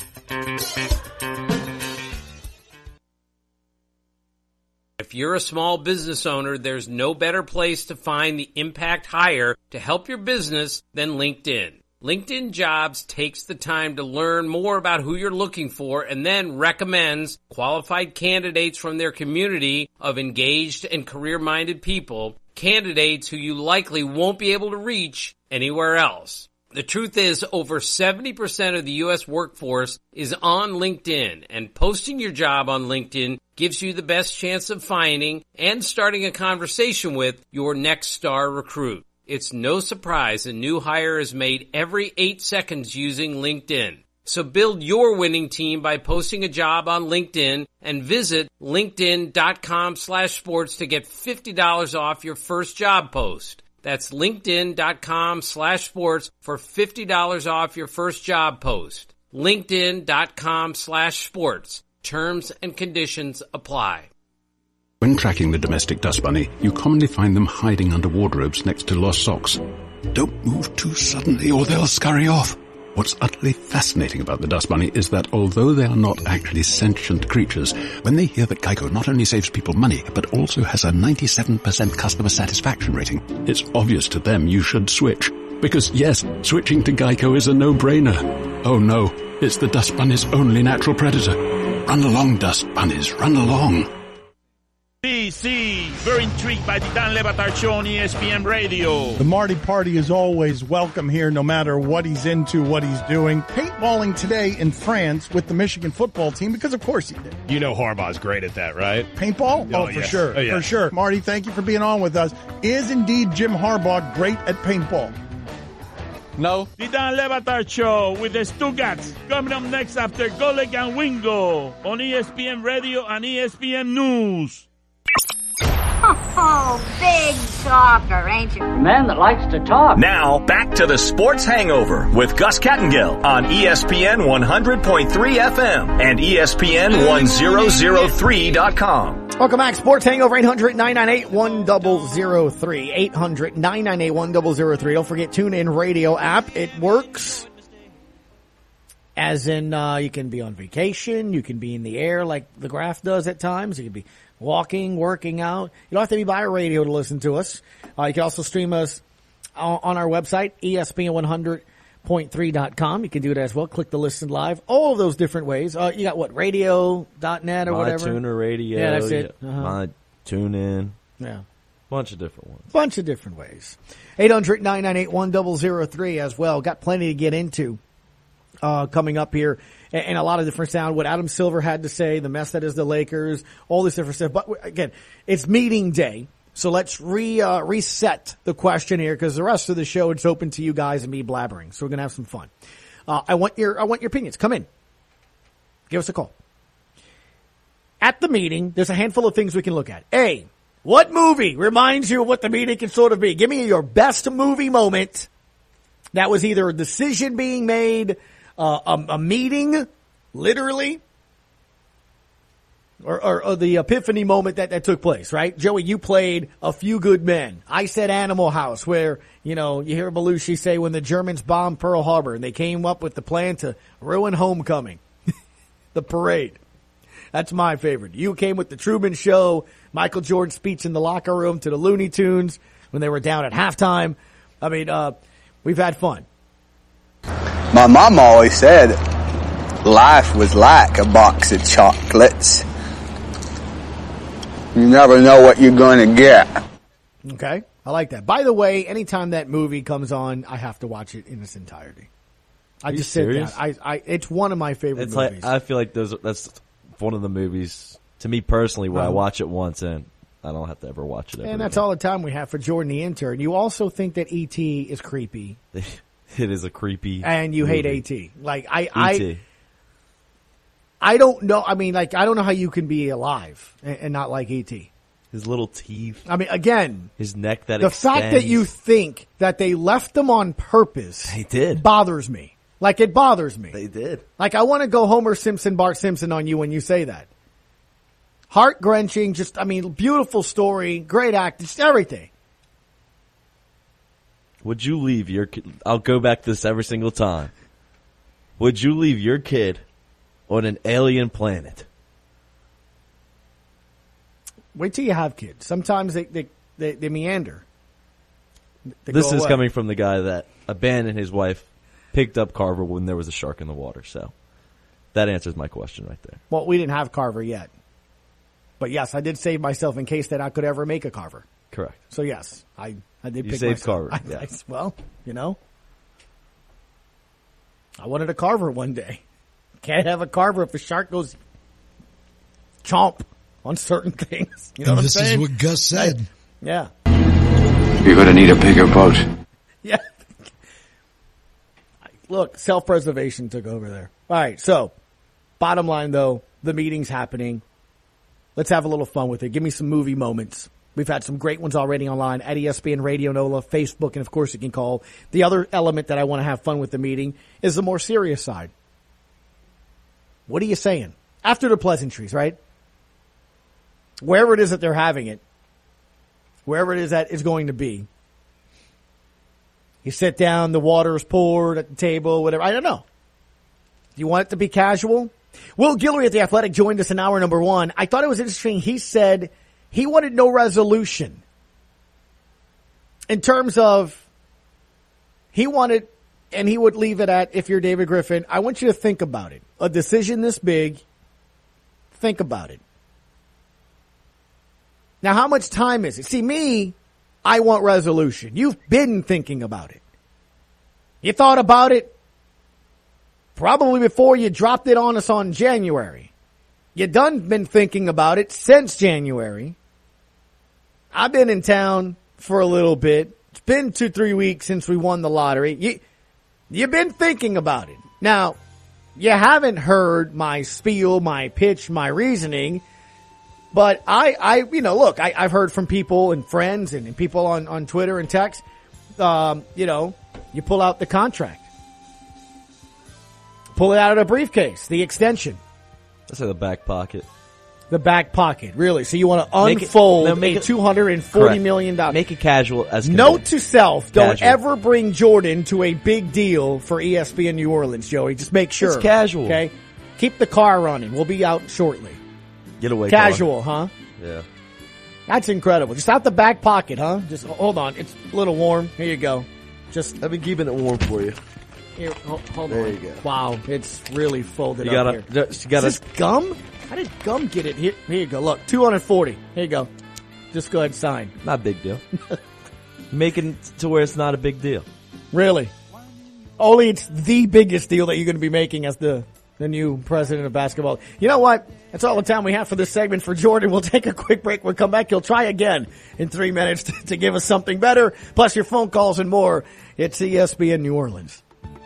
S21: If you're a small business owner, there's no better place to find the impact hire to help your business than LinkedIn. LinkedIn Jobs takes the time to learn more about who you're looking for and then recommends qualified candidates from their community of engaged and career-minded people, candidates who you likely won't be able to reach anywhere else. The truth is, over 70% of the U.S. workforce is on LinkedIn, and posting your job on LinkedIn gives you the best chance of finding and starting a conversation with your next star recruit. It's no surprise a new hire is made every 8 seconds using LinkedIn. So build your winning team by posting a job on LinkedIn and visit linkedin.com/sports to get $50 off your first job post. That's linkedin.com/sports for $50 off your first job post. linkedin.com/sports. Terms and conditions apply.
S22: When tracking the domestic dust bunny, you commonly find them hiding under wardrobes next to lost socks. Don't move too suddenly or they'll scurry off. What's utterly fascinating about the dust bunny is that although they are not actually sentient creatures, when they hear that Geico not only saves people money, but also has a 97% customer satisfaction rating, it's obvious to them you should switch. Because yes, switching to Geico is a no-brainer. Oh no, it's the dust bunny's only natural predator. Run along, dust bunnies, run along.
S4: See, very intrigued by the Dan Le Batard Show on ESPN Radio.
S23: The Marty Party is always welcome here, no matter what he's into, what he's doing. Paintballing today in France with the Michigan football team, because of course he did.
S24: You know Harbaugh's great at that, right?
S23: Paintball? Oh, for sure. For sure. Marty, thank you for being on with us. Is indeed Jim Harbaugh great at paintball?
S4: No. The Dan Le Batard Show with the Stugatz coming up next after Golic and Wingo on ESPN Radio and ESPN News.
S1: Oh, big talker, ain't you?
S2: A man that likes to talk. Now, back to the Sports Hangover with Gus Kattengill on ESPN 100.3 FM and ESPN 1003.com.
S6: Welcome back. Sports Hangover, 800-998-1003. 800-998-1003. Don't forget TuneIn Radio app. It works. As in, you can be on vacation. You can be in the air like the graph does at times. You can be walking, working out. You don't have to be by a radio to listen to us. You can also stream us on our website, ESPN100.3.com. You can do it as well. Click the listen live. All of those different ways. You got what? Radio.net or whatever?
S3: MyTuner Radio.
S6: Yeah, that's it.
S3: My TuneIn.
S6: Yeah.
S3: Bunch of different ones.
S6: Bunch of different ways. 800-998-1003 as well. Got plenty to get into coming up here. And a lot of different sound, what Adam Silver had to say, the mess that is the Lakers, all this different stuff. But again, it's meeting day. So let's reset the question here, because the rest of the show, it's open to you guys and me blabbering. So we're going to have some fun. I want your opinions. Come in. Give us a call. At the meeting, there's a handful of things we can look at. A, what movie reminds you of what the meeting can sort of be? Give me your best movie moment that was either a decision being made, a meeting, literally, or the epiphany moment that took place, right? Joey, you played A Few Good Men. I said Animal House, where, you hear Belushi say when the Germans bombed Pearl Harbor and they came up with the plan to ruin homecoming, the parade. That's my favorite. You came with The Truman Show, Michael Jordan's speech in the locker room to the Looney Tunes when they were down at halftime. I mean, we've had fun.
S5: My mom always said life was like a box of chocolates. You never know what you're going to get.
S6: Okay. I like that. By the way, anytime that movie comes on, I have to watch it in its entirety. I just sit down. It's one of my favorite movies.
S3: I feel like that's one of the movies, to me personally, where I watch it once and I don't have to ever watch it ever.
S6: And that's all the time we have for Jordan the Intern. You also think that E.T. is creepy.
S3: It is a creepy
S6: and you
S3: movie.
S6: hate A.T. Like,
S3: E.T.
S6: I don't know. I mean, like, I don't know how you can be alive and not like E.T.
S3: His little teeth.
S6: I mean, again,
S3: his neck that
S6: the
S3: extends.
S6: fact that you think that they left them on purpose.
S3: They did.
S6: Bothers me. Like, it bothers me.
S3: They did.
S6: Like, I want to go Homer Simpson, Bart Simpson on you when you say that. Heart-wrenching, just, I mean, beautiful story, great act, just everything.
S3: Would you leave your kid? I'll go back to this every single time. Would you leave your kid on an alien planet?
S6: Wait till you have kids. Sometimes they meander.
S3: This is coming from the guy that abandoned his wife, picked up Carver when there was a shark in the water. So that answers my question right there.
S6: Well, we didn't have Carver yet. But yes, I did save myself in case that I could ever make a Carver.
S3: Correct.
S6: So yes, I did pick
S3: saved
S6: myself.
S3: Carver. Yeah.
S6: Well, I wanted a Carver one day. Can't have a Carver if a shark goes chomp on certain things. You know what I'm saying?
S10: This is what Gus said.
S6: Yeah.
S7: You're going to need a bigger boat.
S6: Yeah. Look, self-preservation took over there. All right, so bottom line, though, the meeting's happening. Let's have a little fun with it. Give me some movie moments. We've had some great ones already online at ESPN Radio NOLA, Facebook, and, of course, you can call. The other element that I want to have fun with the meeting is the more serious side. What are you saying? After the pleasantries, right? Wherever it is that they're having it, wherever it is that it's going to be, you sit down, the water is poured at the table, whatever. I don't know. Do you want it to be casual? Will Guillory at The Athletic joined us in hour number one. I thought it was interesting. He said he wanted no resolution. In terms of, he wanted, and he would leave it at, if you're David Griffin, I want you to think about it. A decision this big, think about it. Now, how much time is it? See, me, I want resolution. You've been thinking about it. You thought about it probably before you dropped it on us on January. You done been thinking about it since January. I've been in town for a little bit. It's been 2-3 weeks since we won the lottery. You've been thinking about it. Now, you haven't heard my spiel, my pitch, my reasoning. But I've heard from people and friends and people on Twitter and text, you pull out the contract. Pull it out of the briefcase, the extension.
S3: Let's say the back pocket.
S6: The back pocket, really. So you want to unfold a $240 million.
S3: Make it casual.
S6: Note to self, don't ever bring Jordan to a big deal for ESPN New Orleans, Joey. Just make sure.
S3: It's casual.
S6: Okay? Keep the car running. We'll be out shortly.
S3: Getaway
S6: casual,
S3: car.
S6: Huh?
S3: Yeah.
S6: That's incredible. Just out the back pocket, huh? Just hold on. It's a little warm. Here you go.
S3: I've been keeping it warm for you.
S6: Here, hold
S3: there
S6: on.
S3: You go.
S6: Wow, it's really folded
S3: up
S6: here. Is this gum? How did gum get it here? Here you go. Look, $240. Here you go. Just go ahead and sign.
S3: Not a big deal. Making it to where it's not a big deal.
S6: Really? Only it's the biggest deal that you're going to be making as the new president of basketball. You know what? That's all the time we have for this segment for Jordan. We'll take a quick break. We'll come back. He'll try again in 3 minutes to give us something better, plus your phone calls and more. It's ESPN New Orleans.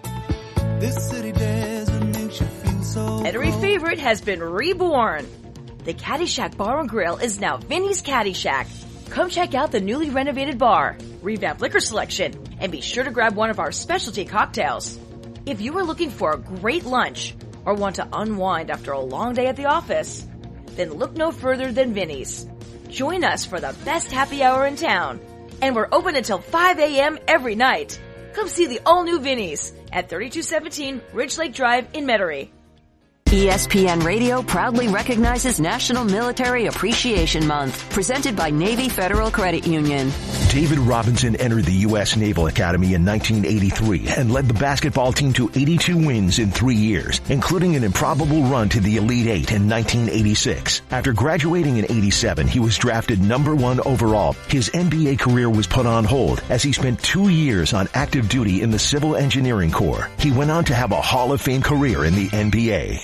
S8: This city desert makes you feel so
S9: Every favorite has been reborn. The Caddyshack Bar and Grill is now Vinny's Caddyshack. Come check out the newly renovated bar, revamped liquor selection, and be sure to grab one of our specialty cocktails. If you are looking for a great lunch or want to unwind after a long day at the office, then look no further than Vinny's. Join us for the best happy hour in town. And we're open until 5 a.m. every night. Come see the all-new Vinny's at 3217 Ridge Lake Drive in Metairie.
S11: ESPN Radio proudly recognizes National Military Appreciation Month, presented by Navy Federal Credit Union.
S13: David Robinson entered the U.S. Naval Academy in 1983 and led the basketball team to 82 wins in 3 years, including an improbable run to the Elite Eight in 1986. After graduating in 87, he was drafted #1 overall. His NBA career was put on hold as he spent 2 years on active duty in the Civil Engineering Corps. He went on to have a Hall of Fame career in the NBA.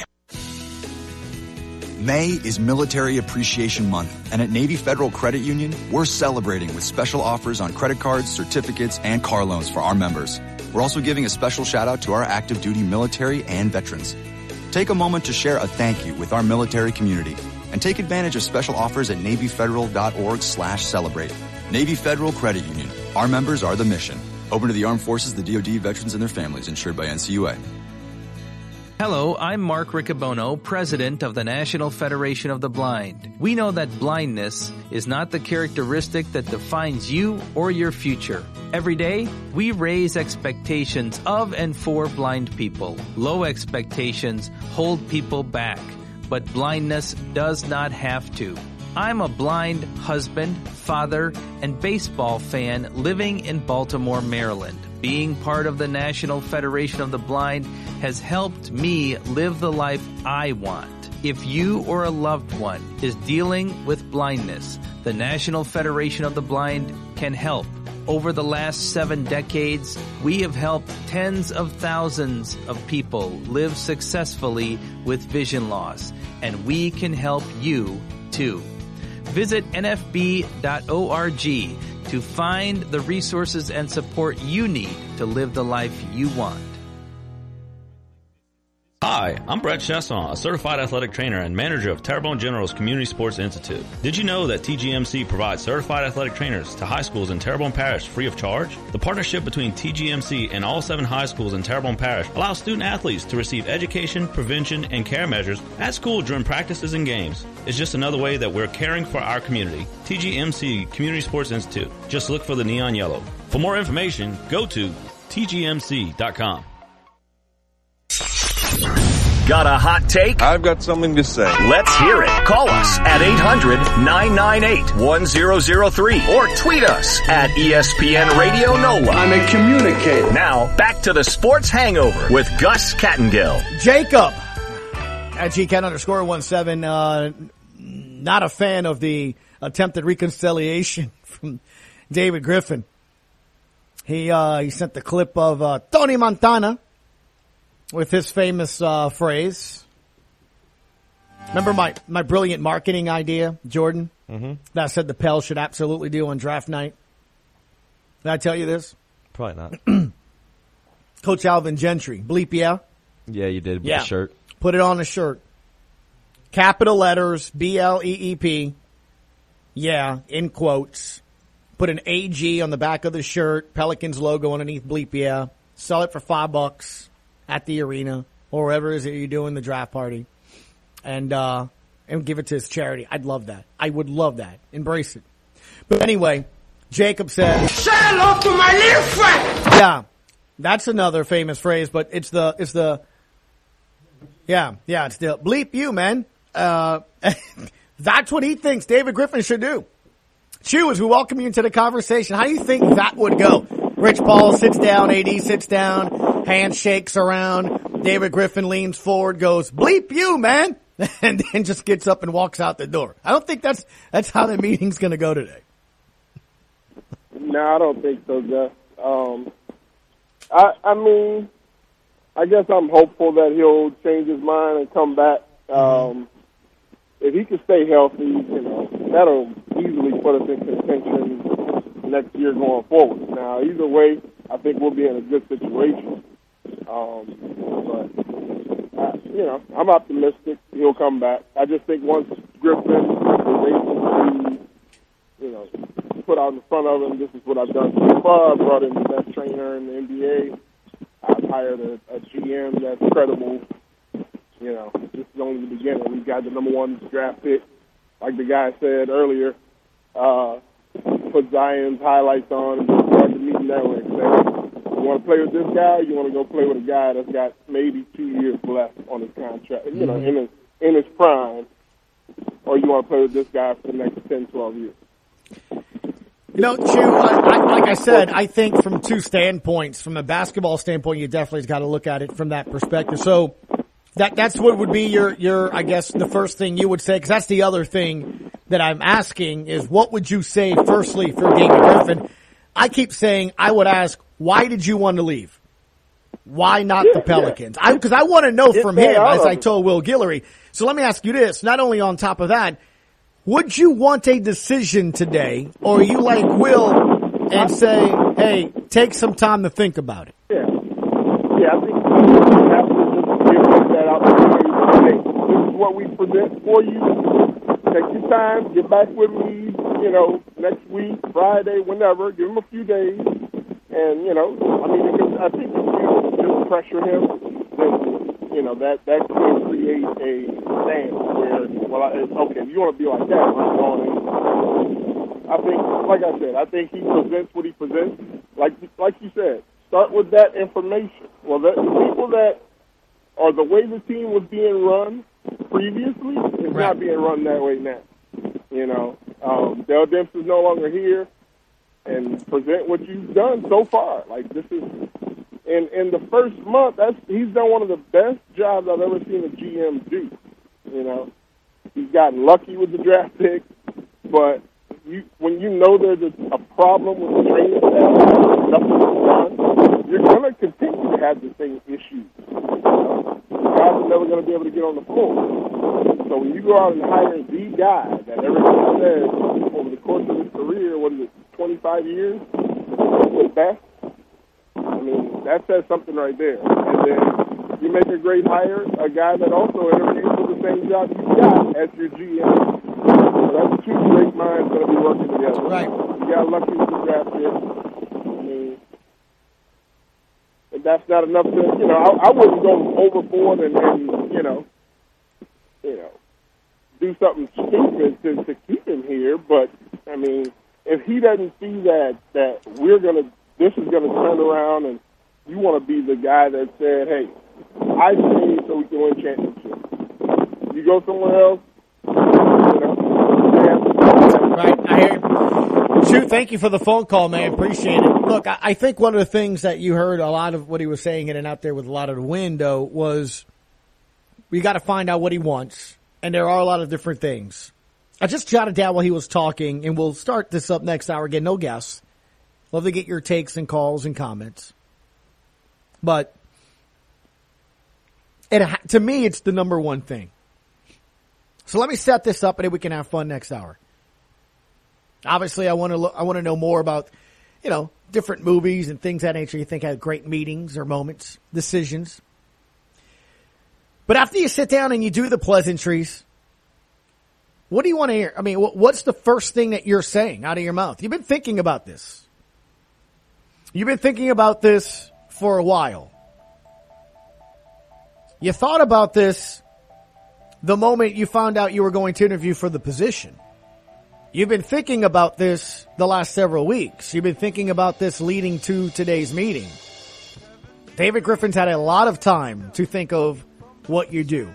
S25: May is Military Appreciation Month, and at Navy Federal Credit Union, we're celebrating with special offers on credit cards, certificates, and car loans for our members. We're also giving a special shout out to our active duty military and veterans. Take a moment to share a thank you with our military community and take advantage of special offers at NavyFederal.org/celebrate. Navy Federal Credit Union. Our members are the mission. Open to the armed forces, the DoD, veterans, and their families, insured by NCUA.
S26: Hello, I'm Mark Riccobono, President of the National Federation of the Blind. We know that blindness is not the characteristic that defines you or your future. Every day, we raise expectations of and for blind people. Low expectations hold people back, but blindness does not have to. I'm a blind husband, father, and baseball fan living in Baltimore, Maryland. Being part of the National Federation of the Blind has helped me live the life I want. If you or a loved one is dealing with blindness, the National Federation of the Blind can help. Over the last 7 decades, we have helped tens of thousands of people live successfully with vision loss, and we can help you too. Visit nfb.org to find the resources and support you need to live the life you want.
S27: Hi, I'm Brett Chesson, a certified athletic trainer and manager of Terrebonne General's Community Sports Institute. Did you know that TGMC provides certified athletic trainers to high schools in Terrebonne Parish free of charge? The partnership between TGMC and all 7 high schools in Terrebonne Parish allows student athletes to receive education, prevention, and care measures at school during practices and games. It's just another way that we're caring for our community. TGMC Community Sports Institute. Just look for the neon yellow. For more information, go to tgmc.com.
S2: Got a hot take?
S28: I've got something to say.
S2: Let's hear it. Call us at 800-998-1003 or tweet us at ESPN Radio NOLA.
S28: I'm a communicator.
S2: Now, back to the Sports Hangover with Gus Kattengill.
S6: Jacob at GCat_17. Not a fan of the attempted reconciliation from David Griffin. He sent the clip of Tony Montana with his famous phrase. Remember my brilliant marketing idea, Jordan?
S3: Mm-hmm.
S6: That said the Pels should absolutely do on draft night. Did I tell you this?
S3: Probably not.
S6: Coach Alvin Gentry. Bleep, yeah?
S3: Yeah, you did with the shirt.
S6: Put it on the shirt. capital letters, BLEEP. Yeah, in quotes. Put an AG on the back of the shirt, Pelicans logo underneath, bleep, yeah. Sell it for $5 at the arena or wherever it is that you're doing the draft party. And give it to his charity. I'd love that. I would love that. Embrace it. But anyway, Jacob says, "Say hello to my little friend." Yeah, that's another famous phrase, but it's the bleep you, man. That's what he thinks David Griffin should do. Chew, as we welcome you into the conversation, how do you think that would go? Rich Paul sits down, AD sits down, handshakes around, David Griffin leans forward, goes, "Bleep you, man," and then just gets up and walks out the door. I don't think that's how the meeting's going to go today.
S12: No, I don't think so, Jeff. I mean, I guess I'm hopeful that he'll change his mind and come back. If he can stay healthy, that'll easily put us in contention next year going forward. Now, either way, I think we'll be in a good situation. I'm optimistic he'll come back. I just think once Griffin is able to, put out in front of him, this is what I've done so far. I brought in the best trainer in the NBA. I've hired a GM that's credible. This is only the beginning. We've got the number 1 draft pick. Like the guy said earlier, put Zion's highlights on and just start the meeting that way. Say, you want to play with this guy, or you want to go play with a guy that's got maybe 2 years left on his contract, in his prime, or you want to play with this guy for the next 10, 12 years.
S6: Chew, like I said, I think from two standpoints. From a basketball standpoint, you definitely got to look at it from that perspective. So that's what would be your I guess, the first thing you would say, because that's the other thing that I'm asking is what would you say firstly for David Griffin? I keep saying I would ask, why did you want to leave? Why not the Pelicans? Because I want to know from him, as I told Will Guillory. So let me ask you this, not only on top of that, would you want a decision today, or are you like Will and say, hey, take some time to think about it?
S12: Yeah, I think you have to just give that opportunity. Hey, this is what we present for you. Take your time, get back with me, next week, Friday, whenever. Give him a few days. And, I think if you just pressure him, then, that could create a stance where, if you want to be like that, I'm going in. I think, like I said, he presents what he presents. Like you said, start with that information. Well, the people that are the way the team was being run previously is not being run that way now. Dell Demps is no longer here, and present what you've done so far. Like, this is in the first month, he's done one of the best jobs I've ever seen a GM do. He's gotten lucky with the draft pick, but when there's a problem with the training staff, nothing is done, you're going to continue to have the same issues. Guys are never going to be able to get on the floor. So when you go out and hire the guy that everyone says over the course of his career, 25 years, the best, that says something right there. And then you make a great hire, a guy that also interviews for the same job you got as your GM. So that's two great minds going to be working together.
S6: Right.
S12: You got lucky with the draft pick. If that's not enough to, I wouldn't go overboard and do something stupid to keep him here. But if he doesn't see that this is gonna turn around, and you want to be the guy that said, hey, I stayed so we can win championship. You go somewhere else,
S6: Right, I hear you. Shoot, thank you for the phone call, man. Appreciate it. Look, I think one of the things that you heard a lot of what he was saying in and out there with a lot of the wind, though, was we got to find out what he wants, and there are a lot of different things. I just jotted down while he was talking, and we'll start this up next hour again. No guests. Love to get your takes and calls and comments. But to me, it's the number one thing. So let me set this up, and then we can have fun next hour. Obviously, I want to know more about, different movies and things of that nature you think had great meetings or moments, decisions. But after you sit down and you do the pleasantries, What do you want to hear? I mean, what's the first thing that you're saying out of your mouth? You've been thinking about this. You've been thinking about this for a while. You thought about this the moment you found out you were going to interview for the position. You've been thinking about this the last several weeks. You've been thinking about this leading to today's meeting. David Griffin's had a lot of time to think of what you do.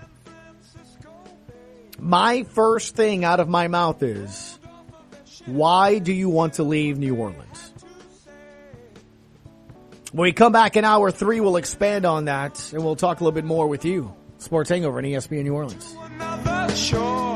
S6: My first thing out of my mouth is, why do you want to leave New Orleans? When we come back in hour 3, we'll expand on that, and we'll talk a little bit more with you. Sports Hangover on ESPN New Orleans.